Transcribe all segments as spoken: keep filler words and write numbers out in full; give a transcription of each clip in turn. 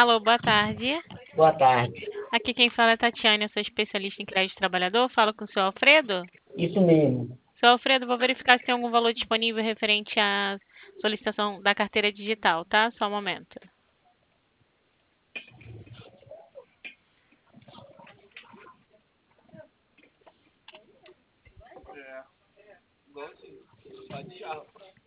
Alô, boa tarde. Boa tarde. Aqui quem fala é Tatiane, eu sou especialista em crédito trabalhador. Falo com o senhor Alfredo. Isso mesmo. Senhor Alfredo, vou verificar se tem algum valor disponível referente à solicitação da carteira digital, tá? Só um momento. É. Igualzinho. Pode já.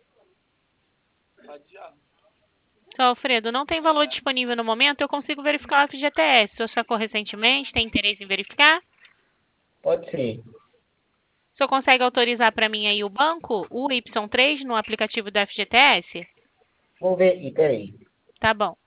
Pode já. Senhor Alfredo, não tem valor disponível no momento, eu consigo verificar o F G T S. O senhor sacou recentemente, tem interesse em verificar? Pode ser. O senhor consegue autorizar para mim aí o banco, o Y três, no aplicativo do F G T S? Vou ver aqui, peraí. Tá bom.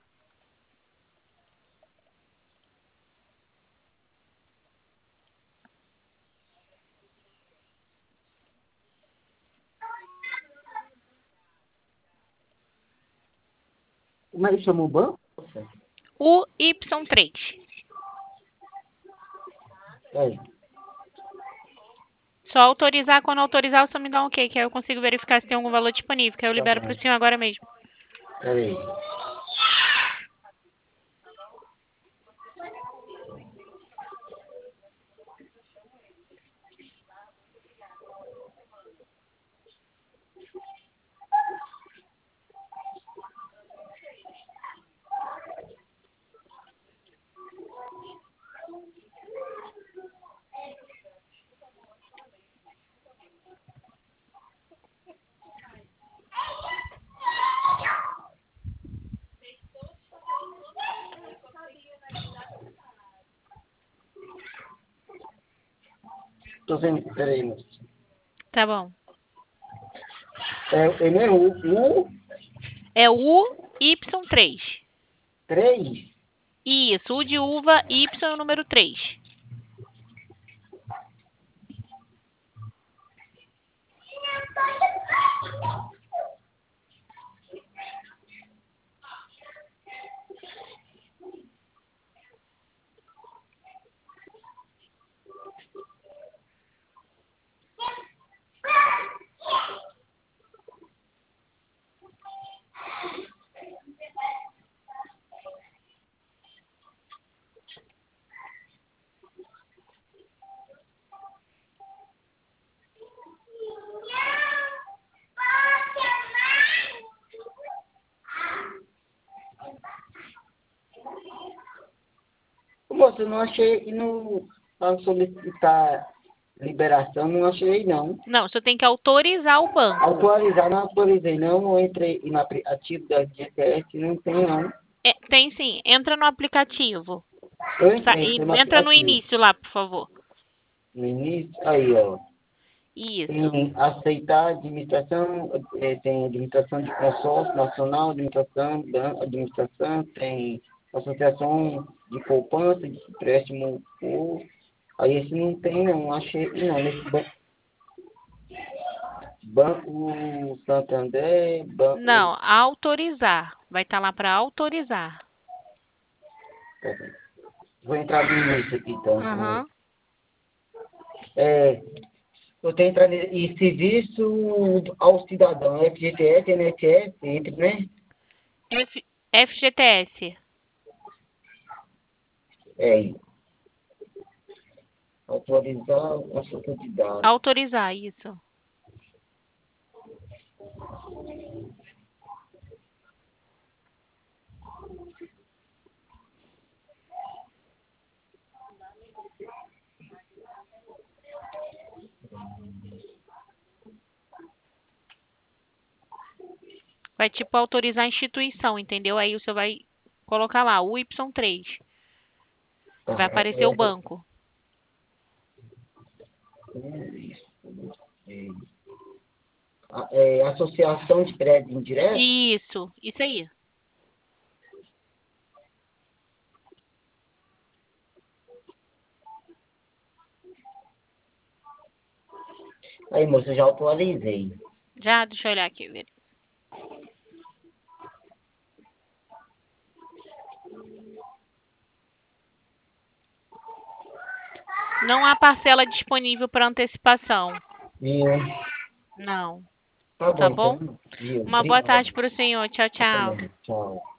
Como é que chama o banco? O Y três. Peraí. Só autorizar, quando autorizar, o senhor me dá um ok, que aí eu consigo verificar se tem algum valor disponível, que aí eu Tá libero bom. para o senhor agora mesmo. Peraí. Tô vendo. Peraí, moço. Tá bom. É, é mesmo o U É o Y três. três? Isso, U de uva, Y número três. Moço, eu não achei no... Para solicitar liberação, não achei não. Não, o senhor tem que autorizar o banco. Atualizar, não autorizei não. Eu entrei no aplicativo da G T S, não tem não. É, tem sim, entra no aplicativo. Eu Tá, entrei e no entra no aplicativo. início lá, por favor. No início, aí ó. Isso. Tem aceitar administração, eh, tem administração de consórcio nacional, administração, ban- administração, tem associação de poupança, de empréstimo, ou aí esse não tem não, achei não, nesse banco, Banco Santander, banco, Não, autorizar. Vai estar lá para autorizar. vou entrar no início aqui então. Aham. É, eu tenho entrado em serviço ao cidadão, F G T S, N S S, entre, né? F, F G T S. É, autorizar consulta de dados. Autorizar, isso. Vai tipo autorizar a instituição, entendeu? Aí o senhor vai colocar lá, o Y três. Tá, Vai aparecer o banco. é, a- é, associação de crédito indireto? Isso, isso aí. Aí, moça, eu já atualizei. Já, deixa eu olhar aqui, ver. Não há parcela disponível para antecipação. Viu? Não. Tá bom, Tá bom? então. Viu? Uma boa Obrigado. tarde para o senhor. Tchau, tchau. Tchau.